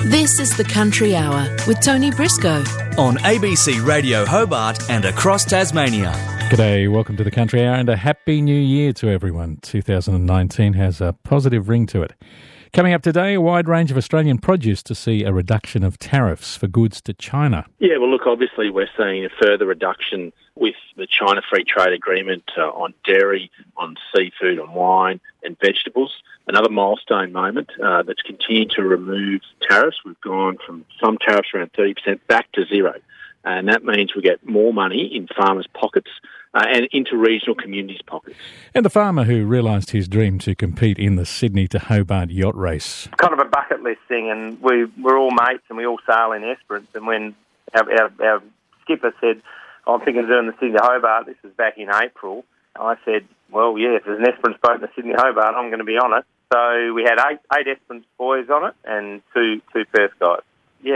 This is the Country Hour with Tony Briscoe on ABC Radio Hobart and across Tasmania. G'day, welcome to the Country Hour and a Happy New Year to everyone. 2019 has a positive ring to it. Coming up today, a wide range of Australian produce to see a reduction of tariffs for goods to China. Yeah, well, look, obviously we're seeing a further reduction with the China Free Trade Agreement on dairy, on seafood, on wine and vegetables. Another milestone moment that's continued to remove tariffs. We've gone from some tariffs around 30% back to zero. And that means we get more money in farmers' pockets and into regional communities' pockets. And the farmer who realised his dream to compete in the Sydney to Hobart yacht race. Kind of a bucket list thing, and we're all mates and we all sail in Esperance. And when our skipper said, I'm thinking of doing the Sydney to Hobart, this was back in April, I said, well, yeah, if there's an Esperance boat in the Sydney Hobart, I'm going to be on it. So we had eight Esperance boys on it and two Perth guys. Yeah,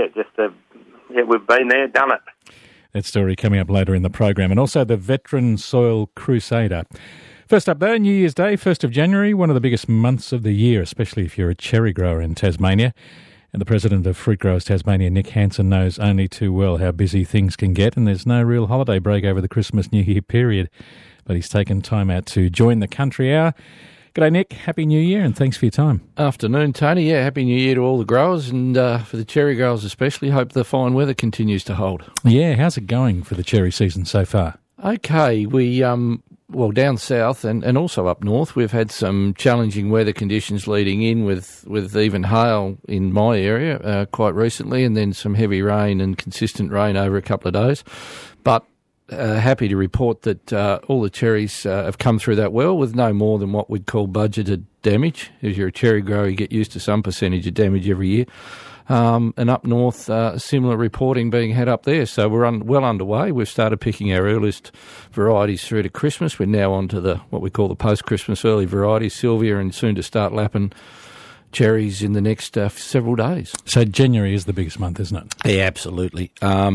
we've been there, done it. That story coming up later in the program. And also the Veteran Soil Crusader. First up though, New Year's Day, 1st of January, one of the biggest months of the year, especially if you're a cherry grower in Tasmania. And the president of Fruit Growers Tasmania, Nick Hansen, knows only too well how busy things can get, and there's no real holiday break over the Christmas New Year period. But he's taken time out to join the Country Hour. G'day, Nick. Happy New Year, and thanks for your time. Afternoon, Tony. Yeah, Happy New Year to all the growers, and for the cherry growers especially. Hope the fine weather continues to hold. Yeah, how's it going for the cherry season so far? Okay, we well, down south and also up north, we've had some challenging weather conditions leading in with even hail in my area quite recently, and then some heavy rain and consistent rain over a couple of days. But happy to report that all the cherries have come through that well with no more than what we'd call budgeted damage. If you're a cherry grower, you get used to some percentage of damage every year. And up north, similar reporting being had up there. So we're well underway. We've started picking our earliest varieties through to Christmas. We're now on to what we call the post-Christmas early varieties, Sylvia, and soon to start lapping cherries in the next several days. So January is the biggest month, isn't it? Yeah, absolutely.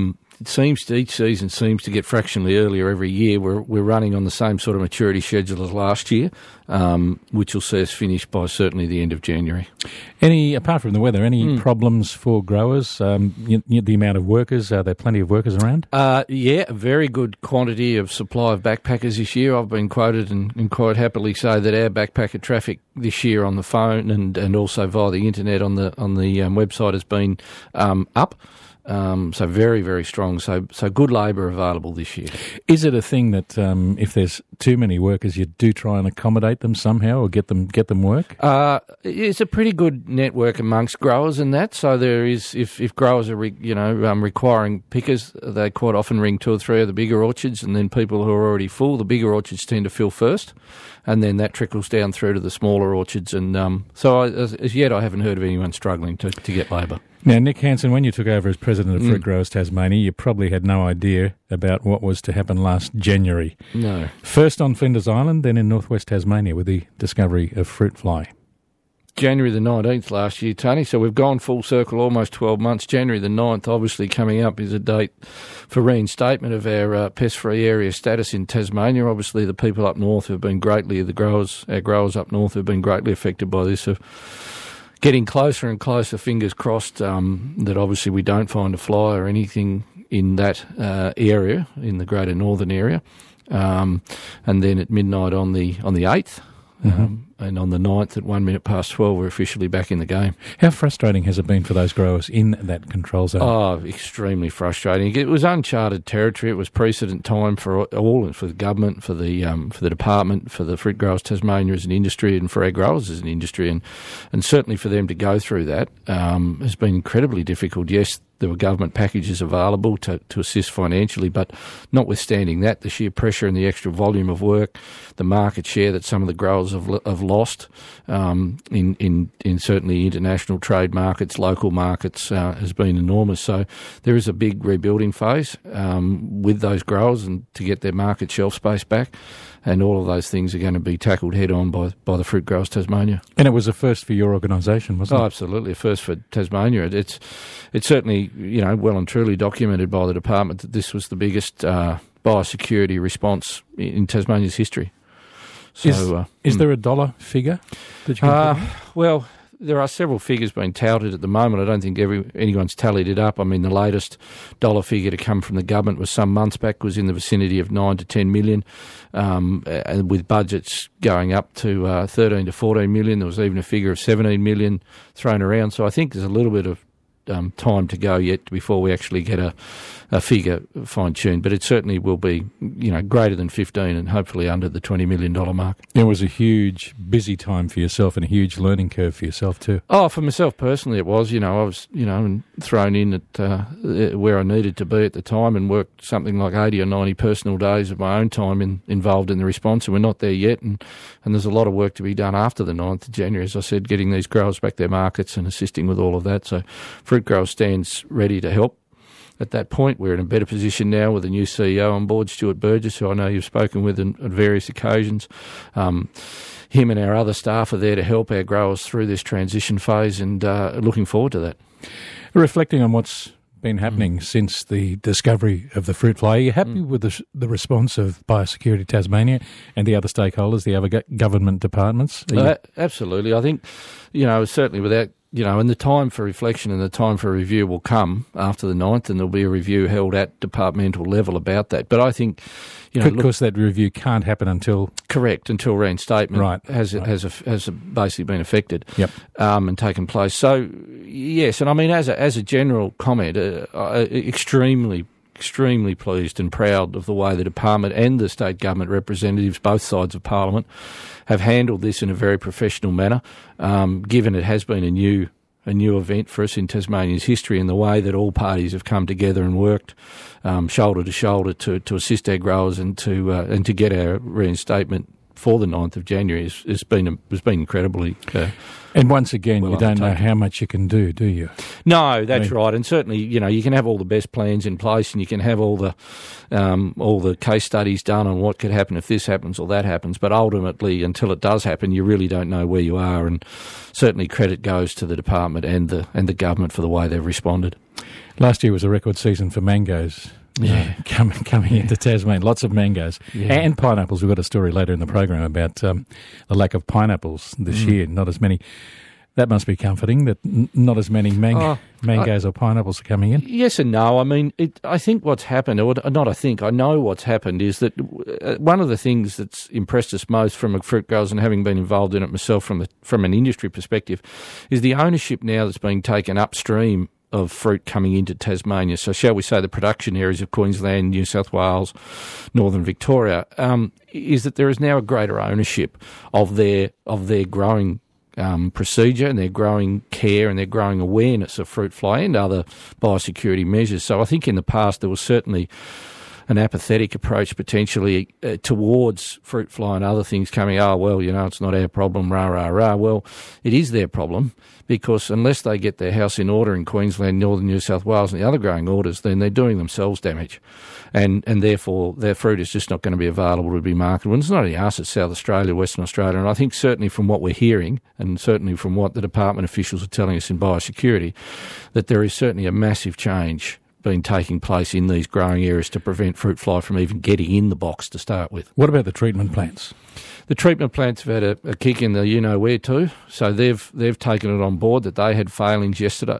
Each season seems to get fractionally earlier every year. We're running on the same sort of maturity schedule as last year, which will see us finish by certainly the end of January. Apart from the weather, any problems for growers? The amount of workers, are there plenty of workers around? Yeah, a very good quantity of supply of backpackers this year. I've been quoted and quite happily say that our backpacker traffic this year on the phone and also via the internet on the website has been up. So very, very strong. So good labour available this year. Is it a thing that if there's too many workers, you do try and accommodate them somehow or get them work? It's a pretty good network amongst growers in that. So there is, if growers are requiring pickers, they quite often ring two or three of the bigger orchards, and then people who are already full, the bigger orchards tend to fill first, and then that trickles down through to the smaller orchards. And so as yet, I haven't heard of anyone struggling to get labour. Now, Nick Hansen, when you took over as president of Fruit Growers Tasmania, you probably had no idea about what was to happen last January. No. First on Flinders Island, then in northwest Tasmania with the discovery of fruit fly. January the 19th last year, Tony, so we've gone full circle almost 12 months. January the 9th, obviously coming up, is a date for reinstatement of our pest-free area status in Tasmania. Obviously the people up north have been our growers up north have been greatly affected by this. Getting closer and closer, fingers crossed, that obviously we don't find a fly or anything in that area, in the greater northern area. And then at midnight on the 8th, and on the 9th at 1 minute past 12, we're officially back in the game. How frustrating has it been for those growers in that control zone? Oh, extremely frustrating. It was uncharted territory. It was precedent time for all, for the government, for the department, for the Fruit Growers Tasmania as an industry, and for our growers as an industry, and certainly for them to go through that has been incredibly difficult. Yes, there were government packages available to assist financially, but notwithstanding that, the sheer pressure and the extra volume of work, the market share that some of the growers have lost in certainly international trade markets, local markets, has been enormous. So there is a big rebuilding phase with those growers and to get their market shelf space back. And all of those things are going to be tackled head-on by the Fruit Growers Tasmania. And it was a first for your organisation, wasn't it? Oh, absolutely, a first for Tasmania. It's certainly, well and truly documented by the department that this was the biggest biosecurity response in Tasmania's history. So, is there a dollar figure that you can put on? Well, there are several figures being touted at the moment. I don't think anyone's tallied it up. I mean, the latest dollar figure to come from the government was some months back was in the vicinity of 9 to 10 million, and with budgets going up to 13 to 14 million. There was even a figure of 17 million thrown around. So I think there's a little bit of time to go yet before we actually get a figure fine-tuned, but it certainly will be, greater than 15 and hopefully under the $20 million mark. It was a huge, busy time for yourself and a huge learning curve for yourself too. Oh, for myself personally it was. I was, thrown in at where I needed to be at the time and worked something like 80 or 90 personal days of my own time involved in the response, and we're not there yet, and there's a lot of work to be done after the 9th of January, as I said, getting these growers back their markets and assisting with all of that. So Fruit Growers stands ready to help. At that point, we're in a better position now with a new CEO on board, Stuart Burgess, who I know you've spoken with on various occasions. Him and our other staff are there to help our growers through this transition phase, and looking forward to that. Reflecting on what's been happening since the discovery of the fruit fly, are you happy with the response of Biosecurity Tasmania and the other stakeholders, the other government departments? Absolutely. I think, certainly without... and the time for reflection and the time for review will come after the 9th, and there'll be a review held at departmental level about that. But I think, because that review can't happen until reinstatement has basically been affected, and taken place. So yes, and I mean as a general comment, extremely pleased and proud of the way the department and the state government representatives, both sides of Parliament, have handled this in a very professional manner, given it has been a new event for us in Tasmania's history, and the way that all parties have come together and worked shoulder to shoulder to assist our growers and to get our reinstatement for the 9th of January has been incredibly and once again, you don't know how much you can do you? No, that's right. And certainly, you can have all the best plans in place, and you can have all the case studies done on what could happen if this happens or that happens. But ultimately, until it does happen, you really don't know where you are. And certainly, credit goes to the department and the government for the way they've responded. Last year was a record season for mangoes. Yeah, coming into Tasmania, lots of mangoes and pineapples. We've got a story later in the program about the lack of pineapples this year. Not as many. That must be comforting that not as many mangoes or pineapples are coming in. Yes and no. I mean, I think what's happened, or not I think, I know what's happened is that one of the things that's impressed us most from a fruit growers, and having been involved in it myself from an industry perspective, is the ownership now that's being taken upstream of fruit coming into Tasmania. So shall we say the production areas of Queensland, New South Wales, Northern Victoria, is that there is now a greater ownership of their growing procedure and their growing care and their growing awareness of fruit fly and other biosecurity measures. So I think in the past there was certainly an apathetic approach potentially towards fruit fly and other things coming, it's not our problem, rah, rah, rah. Well, it is their problem, because unless they get their house in order in Queensland, Northern New South Wales and the other growing orders, then they're doing themselves damage. And therefore their fruit is just not going to be available to be marketed. And it's not only us, it's South Australia, Western Australia. And I think certainly from what we're hearing, and certainly from what the department officials are telling us in biosecurity, that there is certainly a massive change been taking place in these growing areas to prevent fruit fly from even getting in the box to start with. What about the treatment plants? The treatment plants have had a kick in the you-know-where too. So they've taken it on board that they had failings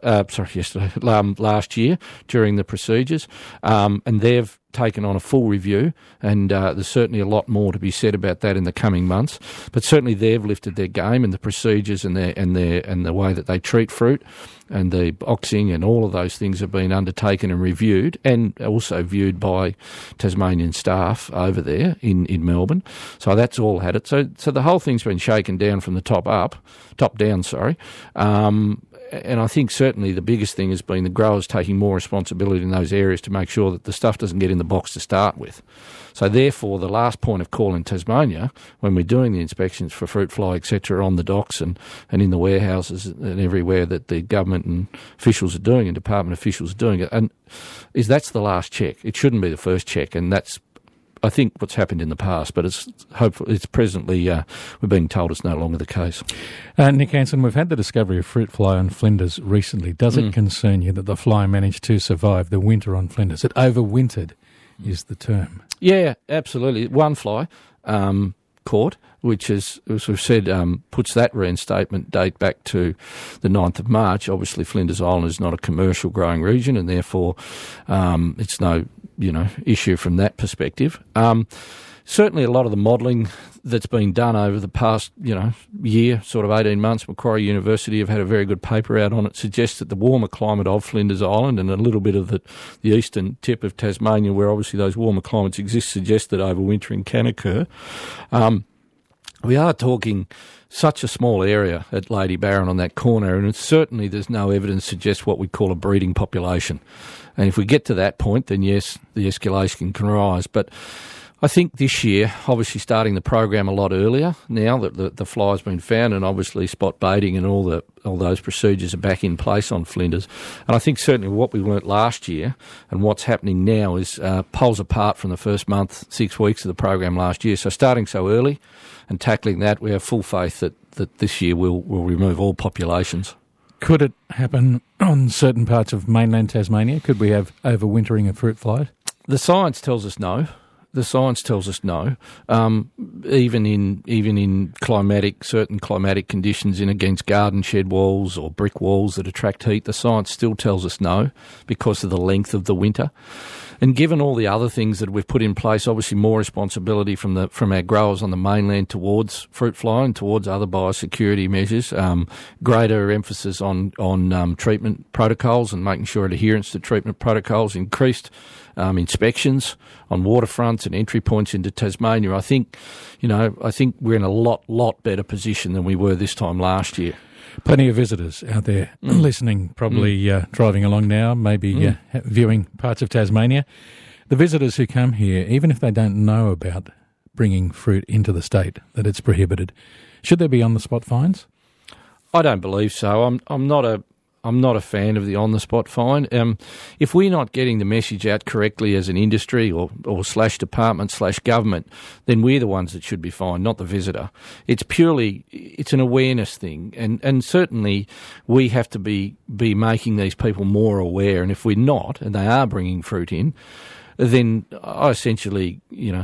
last year during the procedures, and they've taken on a full review, and there's certainly a lot more to be said about that in the coming months. But certainly they've lifted their game, and the procedures and the way that they treat fruit and the boxing and all of those things have been undertaken and reviewed, and also viewed by Tasmanian staff over there in Melbourne. So that's all had it. So the whole thing's been shaken down from the top down. And I think certainly the biggest thing has been the growers taking more responsibility in those areas to make sure that the stuff doesn't get in the box to start with. So therefore, the last point of call in Tasmania, when we're doing the inspections for fruit fly, etc., on the docks and in the warehouses and everywhere that the government and officials are doing and department officials are doing it, and that's the last check. It shouldn't be the first check, and that's, I think, what's happened in the past, but it's presently, we're being told it's no longer the case. Nick Hansen, we've had the discovery of fruit fly on Flinders recently. Does it concern you that the fly managed to survive the winter on Flinders? It overwintered is the term. Yeah, absolutely. One fly Court, which is, as we've said, puts that reinstatement date back to the 9th of March. Obviously, Flinders Island is not a commercial growing region, and therefore it's no issue from that perspective. Certainly a lot of the modelling that's been done over the past, year, sort of 18 months, Macquarie University have had a very good paper out on it, suggests that the warmer climate of Flinders Island and a little bit of the eastern tip of Tasmania, where obviously those warmer climates exist, suggests that overwintering can occur. We are talking such a small area at Lady Barron on that corner, and certainly there's no evidence to suggest what we call a breeding population. And if we get to that point, then yes, the escalation can rise. But I think this year, obviously starting the program a lot earlier, now that the fly's been found, and obviously spot baiting and all those procedures are back in place on Flinders. And I think certainly what we learnt last year and what's happening now is poles apart from the first month, 6 weeks of the program last year. So starting so early and tackling that, we have full faith that this year we'll remove all populations. Could it happen on certain parts of mainland Tasmania? Could we have overwintering of fruit flies? The science tells us no. Even in certain climatic conditions against garden shed walls or brick walls that attract heat, the science still tells us no because of the length of the winter. And given all the other things that we've put in place, obviously more responsibility from our growers on the mainland towards fruit fly and towards other biosecurity measures, greater emphasis on treatment protocols and making sure adherence to treatment protocols, increased inspections on waterfronts and entry points into Tasmania. I think we're in a lot better position than we were this time last year. Plenty of visitors out there listening, probably driving along now, maybe viewing parts of Tasmania. The visitors who come here, even if they don't know about bringing fruit into the state, that it's prohibited, should there be on-the-spot fines? I don't believe so. I'm not a fan of the on-the-spot fine. If we're not getting the message out correctly as an industry or /department/government, then we're the ones that should be fined, not the visitor. It's an awareness thing, and certainly we have to be making these people more aware. And if we're not, and they are bringing fruit in, then I essentially,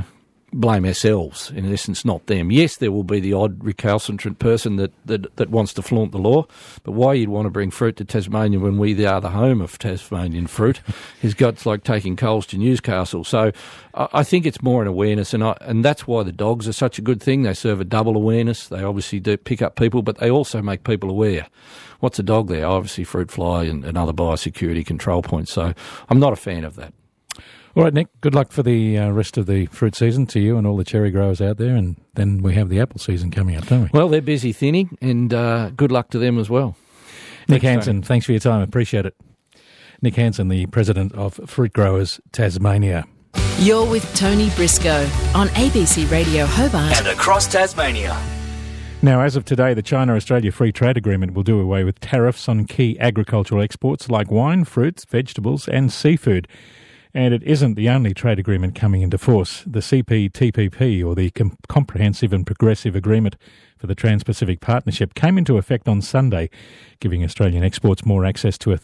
blame ourselves, in essence, not them. Yes, there will be the odd recalcitrant person that wants to flaunt the law, but why you'd want to bring fruit to Tasmania when we are the home of Tasmanian fruit it's like taking coals to Newcastle. So I think it's more an awareness, and that's why the dogs are such a good thing. They serve a double awareness. They obviously do pick up people, but they also make people aware. What's a dog there? Obviously fruit fly and other biosecurity control points. So I'm not a fan of that. All right, Nick, good luck for the rest of the fruit season to you and all the cherry growers out there, and then we have the apple season coming up, don't we? Well, they're busy thinning, and good luck to them as well. Nick Hansen, thanks for your time. Appreciate it. Nick Hansen, the president of Fruit Growers Tasmania. You're with Tony Briscoe on ABC Radio Hobart and across Tasmania. Now, as of today, the China-Australia Free Trade Agreement will do away with tariffs on key agricultural exports like wine, fruits, vegetables and seafood. And it isn't the only trade agreement coming into force. The CPTPP, or the Comprehensive and Progressive Agreement for the Trans-Pacific Partnership, came into effect on Sunday, giving Australian exports more access to a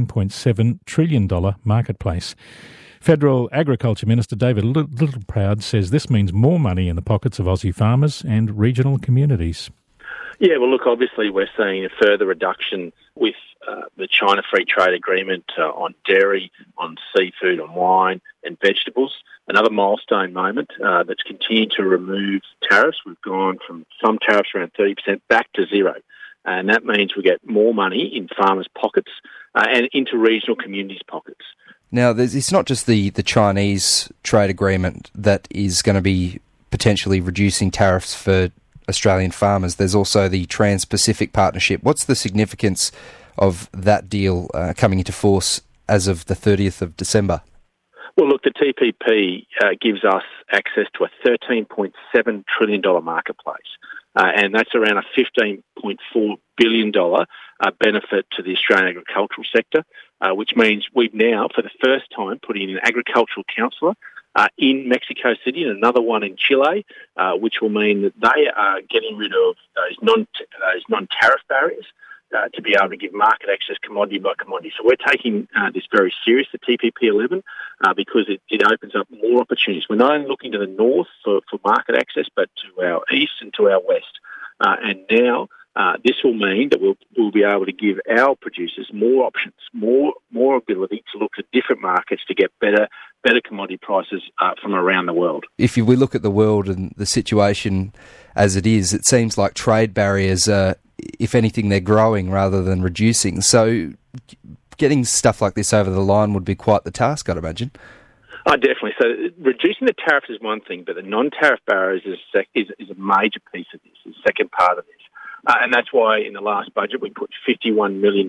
$13.7 trillion marketplace. Federal Agriculture Minister David Littleproud says this means more money in the pockets of Aussie farmers and regional communities. Yeah, well, look, obviously we're seeing a further reduction with the China Free Trade Agreement on dairy, on seafood, on wine and vegetables. Another milestone moment that's continued to remove tariffs. We've gone from some tariffs around 30% back to zero. And that means we get more money in farmers' pockets and into regional communities' pockets. Now, it's not just the Chinese trade agreement that is going to be potentially reducing tariffs for Australian farmers. There's also the Trans-Pacific Partnership. What's the significance of that deal coming into force as of the 30th of December? Well, look, the TPP gives us access to a $13.7 trillion marketplace, and that's around a $15.4 billion benefit to the Australian agricultural sector, which means we've now, for the first time, put in an agricultural counsellor in Mexico City and another one in Chile, which will mean that they are getting rid of those non-tariff barriers to be able to give market access commodity by commodity. So we're taking this very serious, the TPP11, because it opens up more opportunities. We're not only looking to the north for market access, but to our east and to our west. And now this will mean that we'll be able to give our producers more options, more ability to look at different markets to get better commodity prices from around the world. If we look at the world and the situation as it is, it seems like trade barriers are, if anything, they're growing rather than reducing. So getting stuff like this over the line would be quite the task, I'd imagine. Oh, definitely. So reducing the tariffs is one thing, but the non-tariff barriers is a major piece of this, is the second part of this. And that's why in the last budget we put $51 million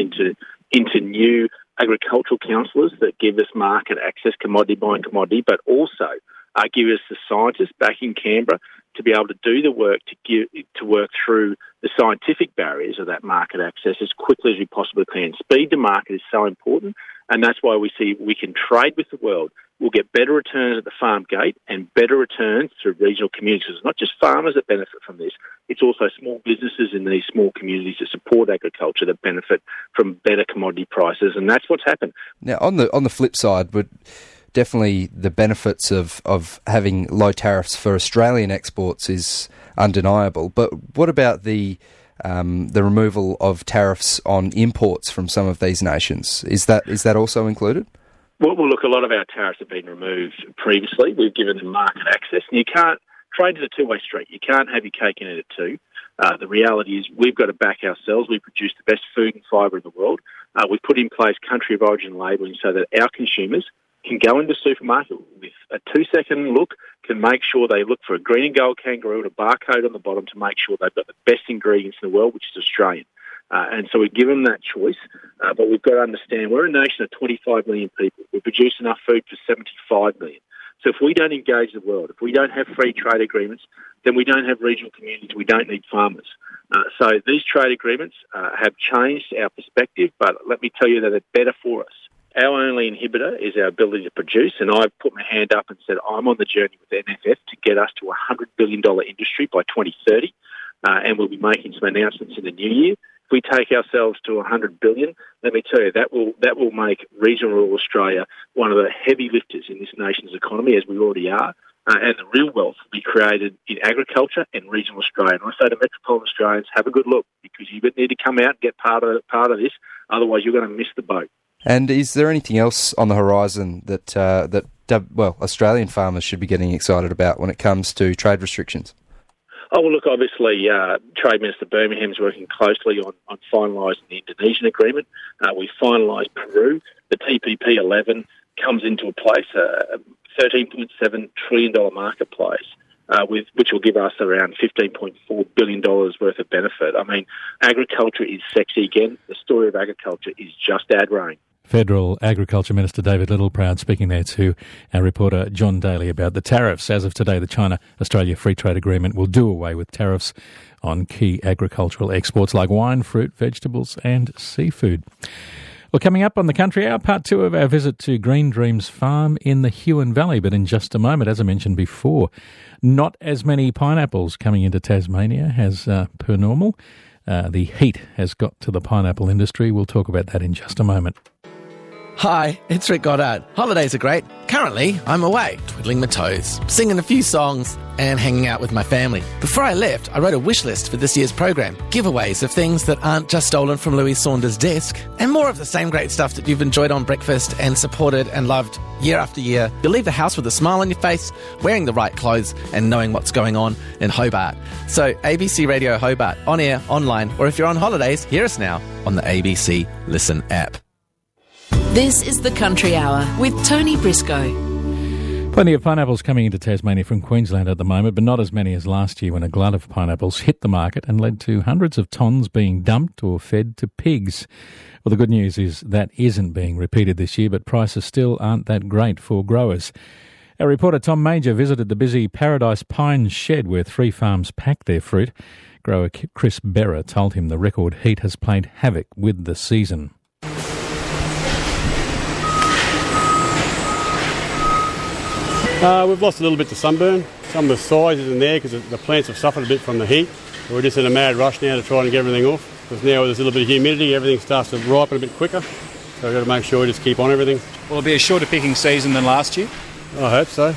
into new agricultural counsellors that give us market access commodity by commodity, but also give us the scientists back in Canberra to be able to do the work to work through the scientific barriers of that market access as quickly as we possibly can. Speed to market is so important, and that's why we see we can trade with the world. We'll get better returns at the farm gate and better returns through regional communities. It's not just farmers that benefit from this, it's also small businesses in these small communities that support agriculture that benefit from better commodity prices, and that's what's happened. Now, on the flip side, but definitely the benefits of having low tariffs for Australian exports is undeniable. But what about the removal of tariffs on imports from some of these nations? Is that also included? Well, look, a lot of our tariffs have been removed previously. We've given them market access. And you can't, trade is a two-way street. You can't have your cake and eat it too. The reality is we've got to back ourselves. We produce the best food and fibre in the world. We've put in place country of origin labelling so that our consumers can go into the supermarket with a 2-second look, can make sure they look for a green and gold kangaroo and a barcode on the bottom to make sure they've got the best ingredients in the world, which is Australian. And so we give them that choice, but we've got to understand we're a nation of 25 million people. We produce enough food for 75 million. So if we don't engage the world, if we don't have free trade agreements, then we don't have regional communities, we don't need farmers. So these trade agreements have changed our perspective, but let me tell you that they're better for us. Our only inhibitor is our ability to produce, and I've put my hand up and said I'm on the journey with NFF to get us to a $100 billion industry by 2030, and we'll be making some announcements in the new year. If we take ourselves to $100 billion, let me tell you, that will make regional rural Australia one of the heavy lifters in this nation's economy, as we already are, and the real wealth will be created in agriculture and regional Australia. And I say to metropolitan Australians, have a good look, because you need to come out and get part of this, otherwise you're going to miss the boat. And is there anything else on the horizon that Australian farmers should be getting excited about when it comes to trade restrictions? Oh, well, look, obviously, Trade Minister Birmingham's working closely on finalising the Indonesian agreement. We finalised Peru. The TPP11 comes into place, a $13.7 trillion marketplace, which will give us around $15.4 billion worth of benefit. I mean, agriculture is sexy again. The story of agriculture is just ad rain. Federal Agriculture Minister David Littleproud speaking there to our reporter John Daly about the tariffs. As of today, the China-Australia Free Trade Agreement will do away with tariffs on key agricultural exports like wine, fruit, vegetables and seafood. Well, coming up on the Country Hour, part 2 of our visit to Green Dreams Farm in the Huon Valley. But in just a moment, as I mentioned before, not as many pineapples coming into Tasmania as per normal. The heat has got to the pineapple industry. We'll talk about that in just a moment. Hi, it's Rick Goddard. Holidays are great. Currently, I'm away, twiddling my toes, singing a few songs, and hanging out with my family. Before I left, I wrote a wish list for this year's program. Giveaways of things that aren't just stolen from Louis Saunders' desk, and more of the same great stuff that you've enjoyed on breakfast and supported and loved year after year. You'll leave the house with a smile on your face, wearing the right clothes, and knowing what's going on in Hobart. So, ABC Radio Hobart, on air, online, or if you're on holidays, hear us now on the ABC Listen app. This is the Country Hour with Tony Briscoe. Plenty of pineapples coming into Tasmania from Queensland at the moment, but not as many as last year when a glut of pineapples hit the market and led to hundreds of tonnes being dumped or fed to pigs. Well, the good news is that isn't being repeated this year, but prices still aren't that great for growers. Our reporter Tom Major visited the busy Paradise Pine Shed where 3 farms pack their fruit. Grower Chris Berra told him the record heat has played havoc with the season. We've lost a little bit to sunburn. Some of the size isn't there because the plants have suffered a bit from the heat. We're just in a mad rush now to try and get everything off. because now there's a little bit of humidity, everything starts to ripen a bit quicker. So we've got to make sure we just keep on everything. Will it be a shorter picking season than last year? I hope so.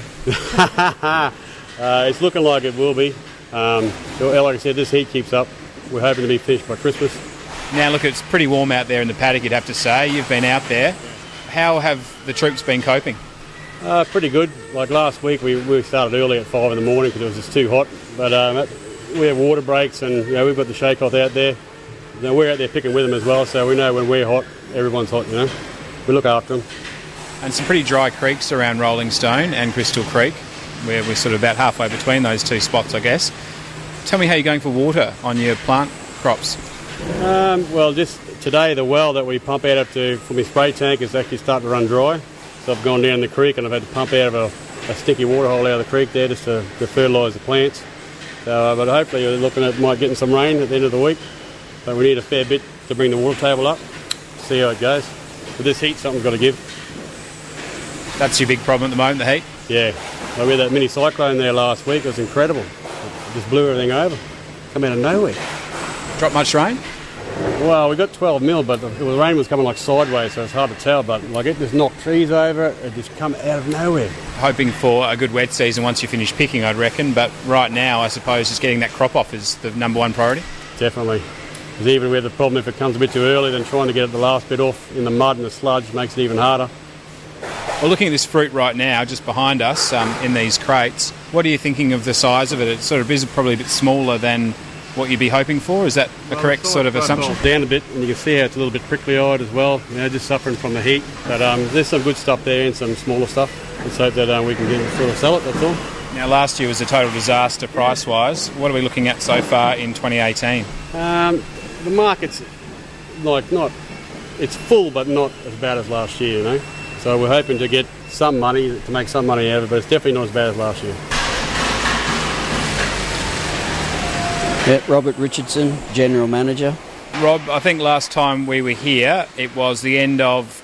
It's looking like it will be. Like I said, this heat keeps up. We're hoping to be finished by Christmas. Now, look, it's pretty warm out there in the paddock, you'd have to say. You've been out there. How have the troops been coping? Pretty good. Like last week, we started early at 5 in the morning because it was just too hot. But we have water breaks, and we've got the shake-off out there. We're out there picking with them as well, so we know when we're hot, everyone's hot. We look after them. And some pretty dry creeks around Rolling Stone and Crystal Creek, where we're sort of about halfway between those two spots, I guess. Tell me how you're going for water on your plant crops. Well, just today, the well that we pump out for my spray tank is actually starting to run dry. So I've gone down the creek and I've had to pump out of a sticky water hole out of the creek there just to fertilise the plants. So, but hopefully we're looking at getting some rain at the end of the week. But we need a fair bit to bring the water table up. See how it goes. With this heat, something's got to give. That's your big problem at the moment, the heat? Yeah. We had that mini cyclone there last week. It was incredible. It just blew everything over. Come out of nowhere. Drop much rain? Well, we got 12 mil, but the rain was coming like sideways, so it's hard to tell. But like it just knocked trees over. It just come out of nowhere. Hoping for a good wet season once you finish picking, I'd reckon. But right now, I suppose just getting that crop off is the number one priority. Definitely. Because even with the problem, if it comes a bit too early, then trying to get the last bit off in the mud and the sludge makes it even harder. Well, looking at this fruit right now, just behind us, in these crates, what are you thinking of the size of it? It sort of is probably a bit smaller than what you'd be hoping for. Is that a correct sort of assumption? Down a bit, and you can see how it's a little bit prickly-eyed as well. Just suffering from the heat. But there's some good stuff there and some smaller stuff. Let's hope that we can sell it. That's all. Now, last year was a total disaster price-wise. What are we looking at so far in 2018? The market's it's full, but not as bad as last year. So we're hoping to get some money, to make some money out of it, but it's definitely not as bad as last year. Yeah, Robert Richardson, General Manager. Rob, I think last time we were here, it was the end of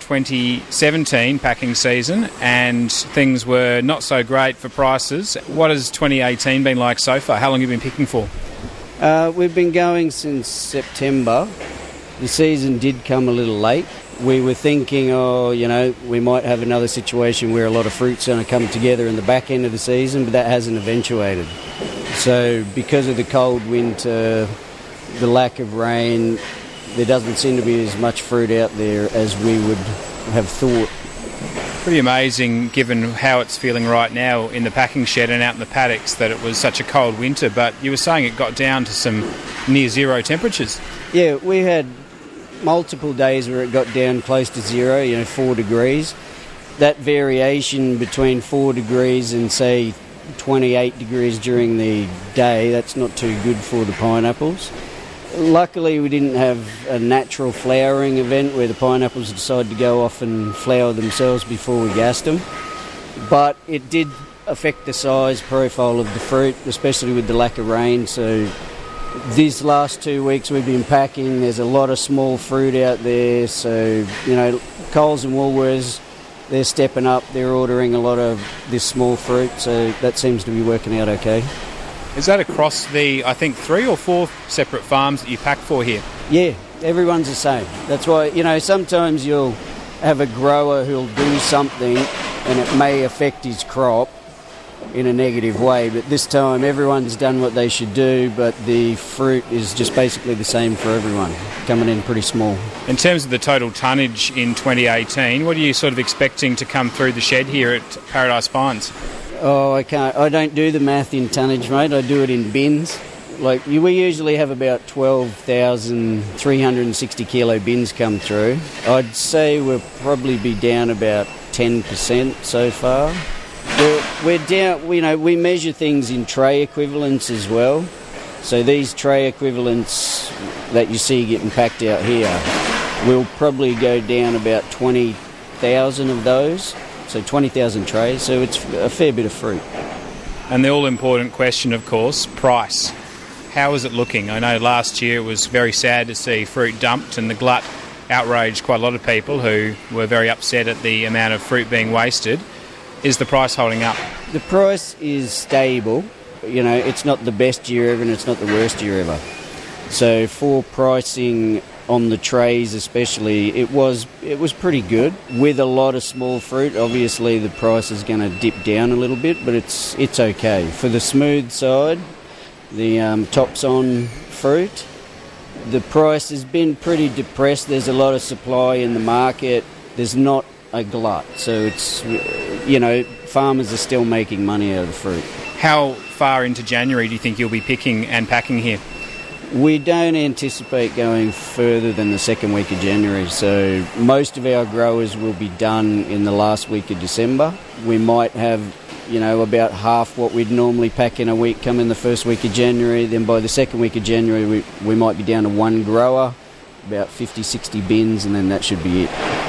2017 packing season, and things were not so great for prices. What has 2018 been like so far? How long have you been picking for? We've been going since September. The season did come a little late. We were thinking, we might have another situation where a lot of fruit's going to come together in the back end of the season, but that hasn't eventuated. So because of the cold winter, the lack of rain, there doesn't seem to be as much fruit out there as we would have thought. Pretty amazing given how it's feeling right now in the packing shed and out in the paddocks that it was such a cold winter, but you were saying it got down to some near zero temperatures. Yeah, we had multiple days where it got down close to zero, 4 degrees. That variation between 4 degrees and, say, 28 degrees during the day, that's not too good for the pineapples. Luckily, we didn't have a natural flowering event where the pineapples decide to go off and flower themselves before we gassed them. But it did affect the size profile of the fruit, especially with the lack of rain. So these last 2 weeks we've been packing, there's a lot of small fruit out there. So, Coles and Woolworths, they're stepping up, they're ordering a lot of this small fruit. So that seems to be working out okay. Is that across the, I think, 3 or 4 separate farms that you pack for here? Yeah, everyone's the same. That's why, sometimes you'll have a grower who'll do something and it may affect his crop in a negative way, but this time everyone's done what they should do, but the fruit is just basically the same for everyone, coming in pretty small. In terms of the total tonnage in 2018, what are you sort of expecting to come through the shed here at Paradise Pines? Oh, I don't do the math in tonnage, mate. I do it in bins. We usually have about 12,360 kilo bins come through. I'd say we'll probably be down about 10% so far. We're down, we measure things in tray equivalents as well. So these tray equivalents that you see getting packed out here, we'll probably go down about 20,000 of those. So 20,000 trays, so it's a fair bit of fruit. And the all-important question, of course, price. How is it looking? I know last year it was very sad to see fruit dumped, and the glut outraged quite a lot of people who were very upset at the amount of fruit being wasted. Is the price holding up? The price is stable. It's not the best year ever and it's not the worst year ever. So for pricing on the trays especially, it was pretty good. With a lot of small fruit, obviously the price is going to dip down a little bit, but it's okay. For the smooth side, the tops on fruit, the price has been pretty depressed. There's a lot of supply in the market. There's not a glut, so it's, farmers are still making money out of the fruit. How far into January do you think you'll be picking and packing here? We don't anticipate going further than the second week of January, so most of our growers will be done in the last week of December. We might have, about half what we'd normally pack in a week come in the first week of January. Then by the second week of January, we might be down to one grower, about 50, 60 bins, and then that should be it.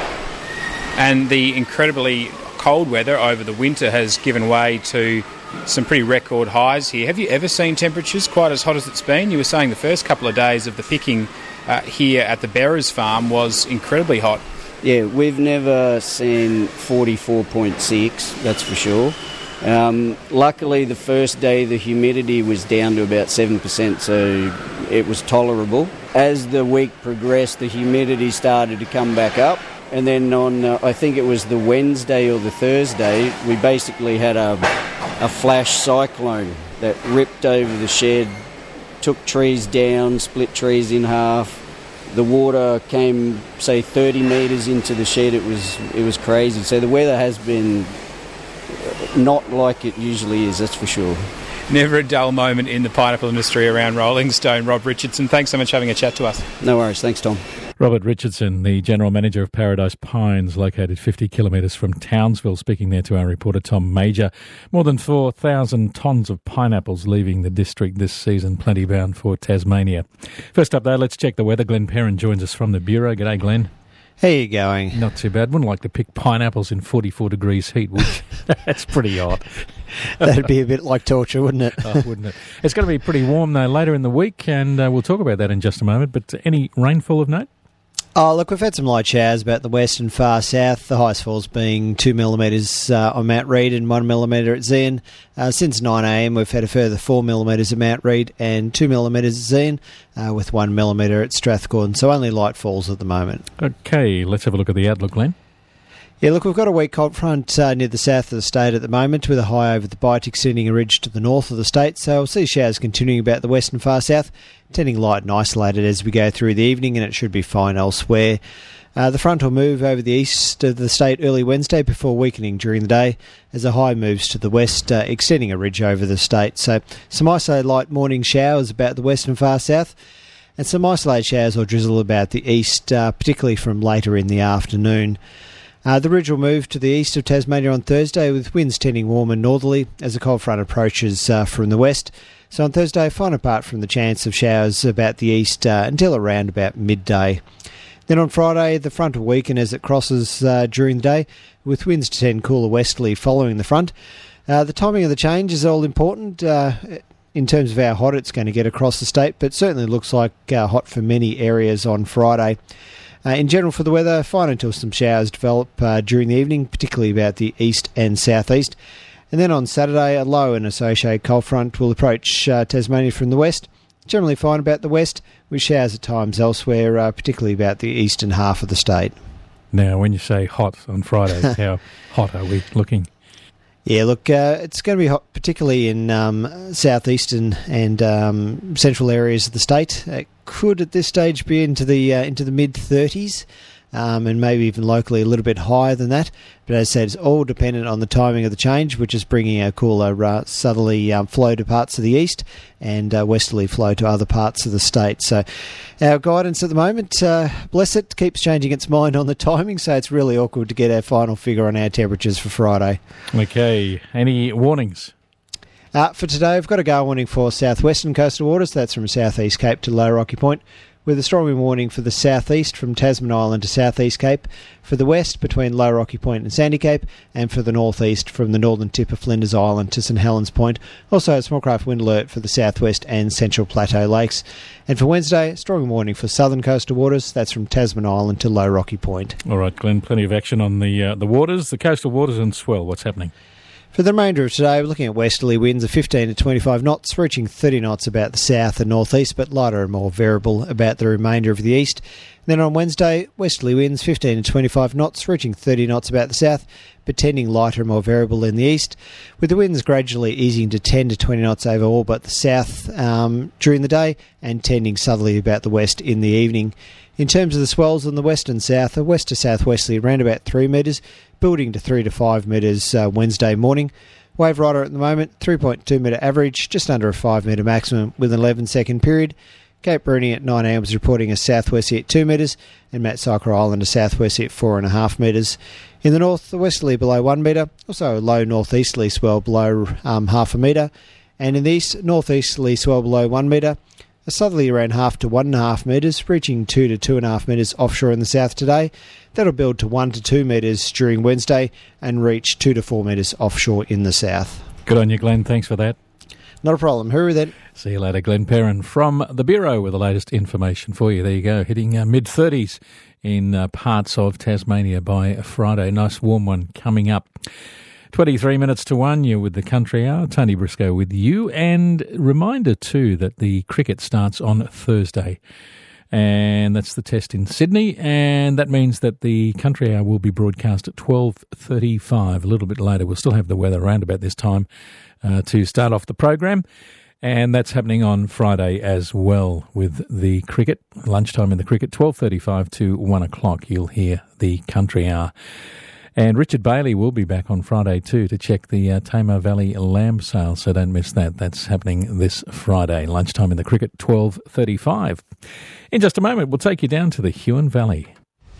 And the incredibly cold weather over the winter has given way to some pretty record highs here. Have you ever seen temperatures quite as hot as it's been? You were saying the first couple of days of the picking here at the Berrers farm was incredibly hot. Yeah, we've never seen 44.6, that's for sure. Luckily, the first day the humidity was down to about 7%, so it was tolerable. As the week progressed, the humidity started to come back up. And then on, I think it was the Wednesday or the Thursday, we basically had a flash cyclone that ripped over the shed, took trees down, split trees in half. The water came, say, 30 metres into the shed. It was crazy. So the weather has been not like it usually is, that's for sure. Never a dull moment in the pineapple industry around Rolling Stone. Rob Richardson, thanks so much for having a chat to us. No worries. Thanks, Tom. Robert Richardson, the General Manager of Paradise Pines, located 50 kilometres from Townsville, speaking there to our reporter Tom Major. More than 4,000 tonnes of pineapples leaving the district this season, plenty bound for Tasmania. First up though, let's check the weather. Glenn Perrin joins us from the Bureau. G'day, Glenn. How you going? Not too bad. Wouldn't like to pick pineapples in 44 degrees heat, would you? That's pretty hot. That'd be a bit like torture, wouldn't it? Oh, wouldn't it? It's going to be pretty warm though later in the week, and we'll talk about that in just a moment. But any rainfall of note? Oh, look, we've had some light showers about the west and far south, the highest falls being 2 millimetres on Mount Reid and 1 millimetre at Zeehan. Since 9am, we've had a further 4 millimetres at Mount Reid and 2 millimetres at Zeehan, with 1 millimetre at Strathcorden. So only light falls at the moment. Okay, let's have a look at the outlook, Glenn. Yeah, look, we've got a weak cold front near the south of the state at the moment, with a high over the Bight extending a ridge to the north of the state. So we'll see showers continuing about the west and far south, tending light and isolated as we go through the evening, and it should be fine elsewhere. The front will move over the east of the state early Wednesday before weakening during the day as a high moves to the west, extending a ridge over the state. So some isolated light morning showers about the west and far south, and some isolated showers or drizzle about the east, particularly from later in the afternoon. The ridge will move to the east of Tasmania on Thursday, with winds tending warm and northerly as the cold front approaches from the west. So on Thursday, fine apart from the chance of showers about the east until around about midday. Then on Friday, the front will weaken as it crosses during the day, with winds to tend cooler westerly following the front. The timing of the change is all important in terms of how hot it's going to get across the state, but certainly looks like hot for many areas on Friday. In general for the weather, fine until some showers develop during the evening, particularly about the east and southeast. And then on Saturday, a low and associated cold front will approach Tasmania from the west. Generally fine about the west, with showers at times elsewhere, particularly about the eastern half of the state. Now, when you say hot on Friday, how hot are we looking? Yeah, look, it's going to be hot, particularly in southeastern and central areas of the state. It could, at this stage, be into the mid-30s, and maybe even locally a little bit higher than that. But as I said, it's all dependent on the timing of the change, which is bringing a cooler southerly flow to parts of the east and westerly flow to other parts of the state. So our guidance at the moment, bless it, keeps changing its mind on the timing, so it's really awkward to get our final figure on our temperatures for Friday. Okay, any warnings? For today, we've got a gale warning for southwestern coastal waters. That's from Southeast Cape to Low Rocky Point, with a storm warning for the southeast from Tasman Island to Southeast Cape, for the west between Low Rocky Point and Sandy Cape, and for the northeast from the northern tip of Flinders Island to St Helens Point. Also a small craft wind alert for the southwest and central plateau lakes. And for Wednesday, storm warning for southern coastal waters. That's from Tasman Island to Low Rocky Point. All right, Glenn, plenty of action on the waters, the coastal waters and swell. What's happening? For the remainder of today, we're looking at westerly winds of 15 to 25 knots, reaching 30 knots about the south and northeast, but lighter and more variable about the remainder of the east. And then on Wednesday, westerly winds 15 to 25 knots, reaching 30 knots about the south, but tending lighter and more variable in the east, with the winds gradually easing to 10 to 20 knots over all but the south during the day, and tending southerly about the west in the evening. In terms of the swells on the west and south, a west to southwesterly around about 3 metres, building to 3 to 5 metres Wednesday morning. Wave rider at the moment, 3.2 metre average, just under a 5 metre maximum with an 11-second period. Cape Bruni at 9 a.m. is reporting a southwesterly at 2 metres, and Mount Cycler Island a southwesterly at 4.5 metres. In the north, the westerly below 1 metre, also a low northeasterly swell below half a metre, and in the east, northeasterly swell below 1 metre. A southerly around 0.5 to 1.5 metres, reaching 2 to 2.5 metres offshore in the south today. That'll build to 1 to 2 metres during Wednesday and reach 2 to 4 metres offshore in the south. Good on you, Glenn. Thanks for that. Not a problem. Hooroo then. See you later, Glenn Perrin from the Bureau with the latest information for you. There you go, hitting mid-30s in parts of Tasmania by Friday. Nice warm one coming up. 23 minutes to 1, you're with the Country Hour. Tony Briscoe with you. And reminder too that the cricket starts on Thursday. And that's the test in Sydney. And that means that the Country Hour will be broadcast at 12:35, a little bit later. We'll still have the weather around about this time to start off the program. And that's happening on Friday as well with the cricket. Lunchtime in the cricket, 12:35 to 1 o'clock. You'll hear the Country Hour. And Richard Bailey will be back on Friday too to check the Tamar Valley lamb sale, so don't miss that. That's happening this Friday. Lunchtime in the cricket, 12:35. In just a moment, we'll take you down to the Huon Valley.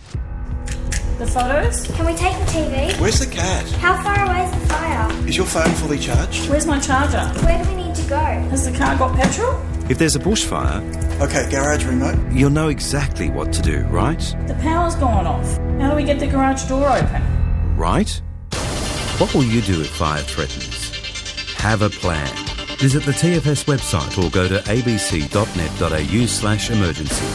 The photos? Can we take the TV? Where's the cat? How far away is the fire? Is your phone fully charged? Where's my charger? Where do we need to go? Has the car got petrol? If there's a bushfire... Okay, garage remote. You'll know exactly what to do, right? The power's gone off. How do we get the garage door open? Right? What will you do if fire threatens? Have a plan. Visit the TFS website or go to abc.net.au/emergency.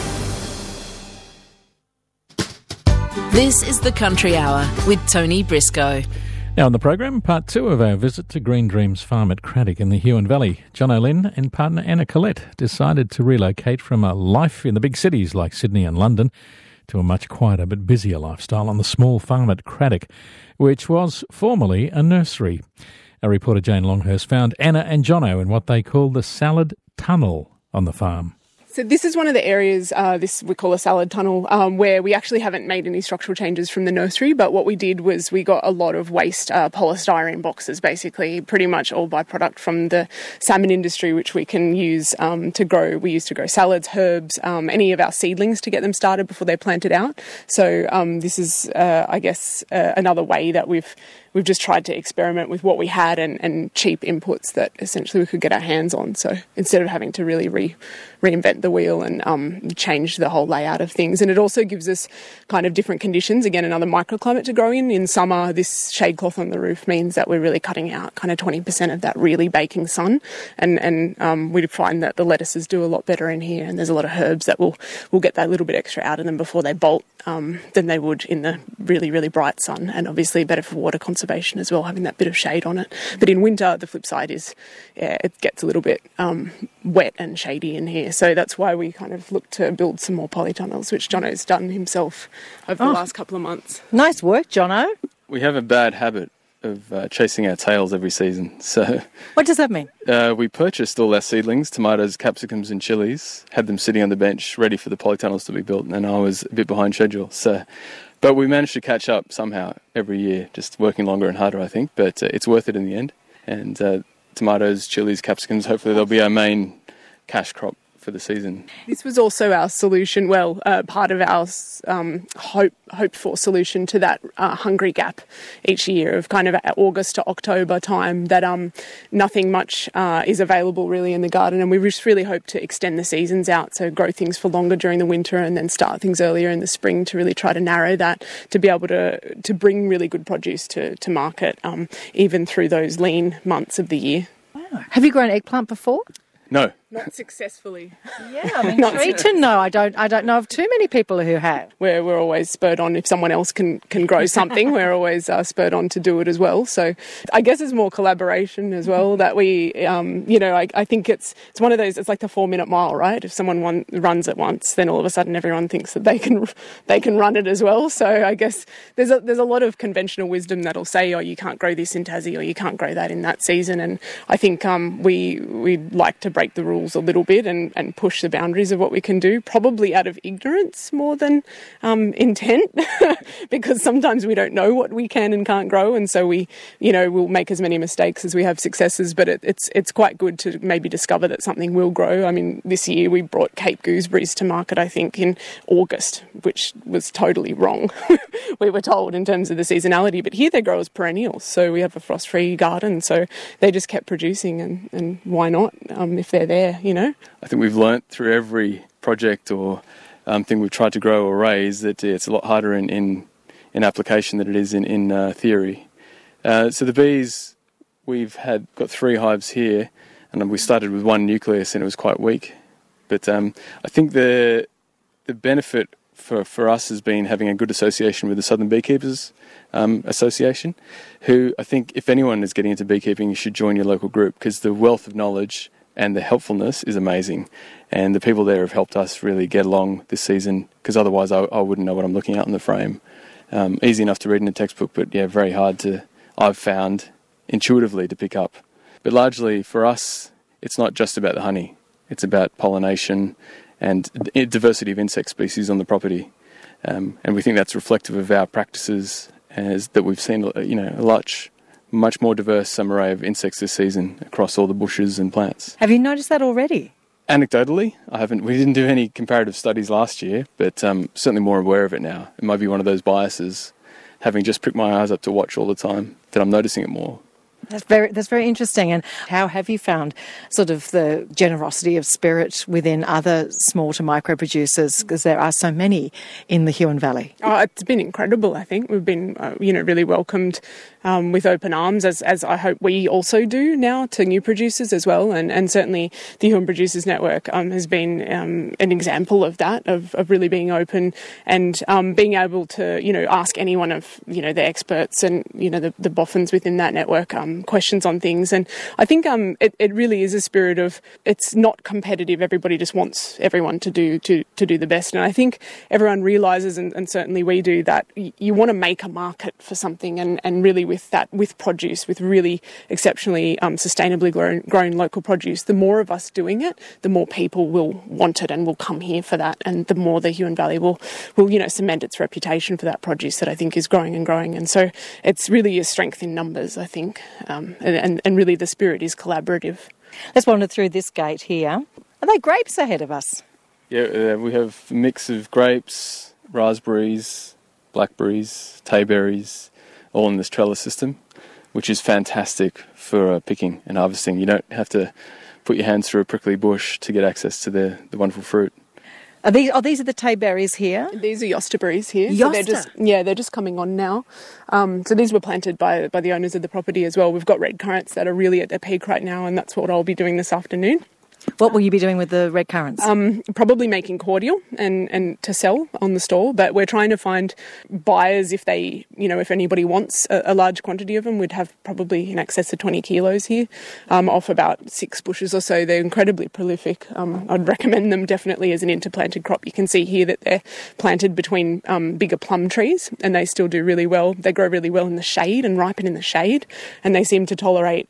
This is the Country Hour with Tony Briscoe. Now on the program, part 2 of our visit to Green Dreams Farm at Craddock in the Huon Valley. John O'Lynn and partner Anna Collette decided to relocate from a life in the big cities like Sydney and London to a much quieter but busier lifestyle on the small farm at Craddock, which was formerly a nursery. Our reporter Jane Longhurst found Anna and Jono in what they call the salad tunnel on the farm. So this is one of the areas, this we call a salad tunnel, where we actually haven't made any structural changes from the nursery, but what we did was we got a lot of waste polystyrene boxes, basically, pretty much all byproduct from the salmon industry, which we can use to grow. We used to grow salads, herbs, any of our seedlings to get them started before they planted out. So this is, I guess, another way that we've just tried to experiment with what we had and cheap inputs that essentially we could get our hands on. So instead of having to really reinvent the wheel and change the whole layout of things. And it also gives us kind of different conditions. Again, another microclimate to grow in. In summer, this shade cloth on the roof means that we're really cutting out kind of 20% of that really baking sun. And we find that the lettuces do a lot better in here. And there's a lot of herbs that will get that little bit extra out of them before they bolt than they would in the really, really bright sun. And obviously better for water conservation as well, having that bit of shade on it. But in winter, the flip side is, it gets a little bit wet and shady in here. So that's why we kind of look to build some more polytunnels, which Jono's done himself over the last couple of months. Nice work, Jono. We have a bad habit of chasing our tails every season. So what does that mean? We purchased all our seedlings, tomatoes, capsicums and chilies, had them sitting on the bench ready for the polytunnels to be built, and I was a bit behind schedule. But we managed to catch up somehow every year, just working longer and harder, I think. But it's worth it in the end. And tomatoes, chilies, capsicums, hopefully they'll be our main cash crop for the season. This was also our solution, part of our hoped for solution to that hungry gap each year of kind of August to October time that nothing much is available really in the garden, and we just really hope to extend the seasons out, so grow things for longer during the winter and then start things earlier in the spring to really try to narrow that, to be able to bring really good produce to market even through those lean months of the year. Wow. Have you grown eggplant before? No, Not successfully. Yeah, I'm intrigued to know. I don't know of too many people who have. We're always spurred on if someone else can grow something. We're always spurred on to do it as well. So I guess it's more collaboration as well that we, I think it's one of those. It's like the 4-minute mile, right? If someone runs it once, then all of a sudden everyone thinks that they can run it as well. So I guess there's a lot of conventional wisdom that'll say, oh, you can't grow this in Tassie or you can't grow that in that season. And I think we like to break the rules a little bit and push the boundaries of what we can do, probably out of ignorance more than intent, because sometimes we don't know what we can and can't grow, and so we'll make as many mistakes as we have successes, but it's quite good to maybe discover that something will grow. I mean, this year we brought Cape gooseberries to market, I think, in August, which was totally wrong, we were told, in terms of the seasonality, but here they grow as perennials, so we have a frost-free garden, so they just kept producing, and why not, if they're there, I think we've learnt through every project or thing we've tried to grow or raise that it's a lot harder in application than it is in theory. So the bees, we've got 3 hives here, and we started with 1 nucleus and it was quite weak. But I think the benefit for us has been having a good association with the Southern Beekeepers Association, who I think if anyone is getting into beekeeping, you should join your local group, because the wealth of knowledge and the helpfulness is amazing. And the people there have helped us really get along this season, because otherwise I wouldn't know what I'm looking at in the frame. Easy enough to read in a textbook, but yeah, very hard I've found intuitively to pick up. But largely for us, it's not just about the honey. It's about pollination and diversity of insect species on the property. And we think that's reflective of our practices, as that we've seen, a much more diverse array of insects this season across all the bushes and plants. Have you noticed that already? Anecdotally, we didn't do any comparative studies last year, but certainly more aware of it now. It might be one of those biases, having just pricked my eyes up to watch all the time, that I'm noticing it more. That's very interesting. And how have you found sort of the generosity of spirit within other small to micro producers, because there are so many in the Huon Valley? Oh, it's been incredible. I think we've been really welcomed with open arms, as I hope we also do now to new producers as well. And certainly the Huon Producers Network has been an example of that, of really being open and being able to ask any one of the experts and the boffins within that network questions on things. And I think it really is a spirit of, it's not competitive. Everybody just wants everyone to do the best. And I think everyone realises, and certainly we do, that you want to make a market for something, and really with produce, with really exceptionally sustainably grown local produce, the more of us doing it, the more people will want it and will come here for that, and the more the Huon Valley will cement its reputation for that produce that I think is growing and growing. And so it's really a strength in numbers, I think, and really the spirit is collaborative. Let's wander through this gate here. Are they grapes ahead of us? Yeah, we have a mix of grapes, raspberries, blackberries, tayberries, all in this trellis system, which is fantastic for picking and harvesting. You don't have to put your hands through a prickly bush to get access to the wonderful fruit. These are the tayberries here? These are yostaberries here. Yosta? So they're just coming on now. So these were planted by the owners of the property as well. We've got red currants that are really at their peak right now, and that's what I'll be doing this afternoon. What will you be doing with the red currants? Probably making cordial and to sell on the stall, but we're trying to find buyers if they, if anybody wants a large quantity of them. We'd have probably in excess of 20 kilos here, off about 6 bushes or so. They're incredibly prolific. I'd recommend them definitely as an interplanted crop. You can see here that they're planted between bigger plum trees, and they still do really well. They grow really well in the shade and ripen in the shade, and they seem to tolerate,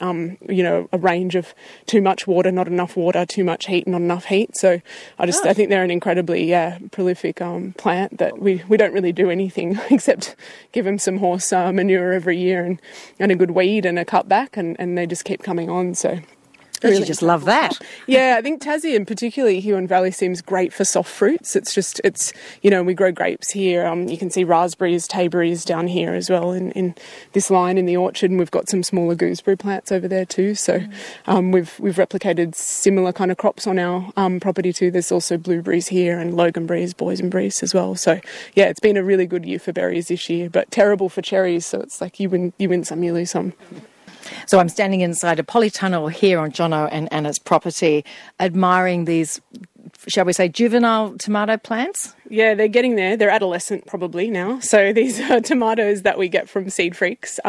a range of too much water, not enough water, too much heat, not enough heat. So I think they're an incredibly prolific plant that we don't really do anything except give them some horse manure every year and a good weed and a cutback, and they just keep coming on. So Really, you just love that. Yeah, I think Tassie and particularly Huon Valley seems great for soft fruits. It's we grow grapes here. You can see raspberries, tayberries down here as well in this line in the orchard, and we've got some smaller gooseberry plants over there too. So we've replicated similar kind of crops on our property too. There's also blueberries here and loganberries, boysenberries as well. So yeah, it's been a really good year for berries this year, but terrible for cherries. So it's like you win some, you lose some. So I'm standing inside a polytunnel here on Jono and Anna's property, admiring these, shall we say, juvenile tomato plants? Yeah, they're getting there. They're adolescent probably now. So these are tomatoes that we get from Seed Freaks.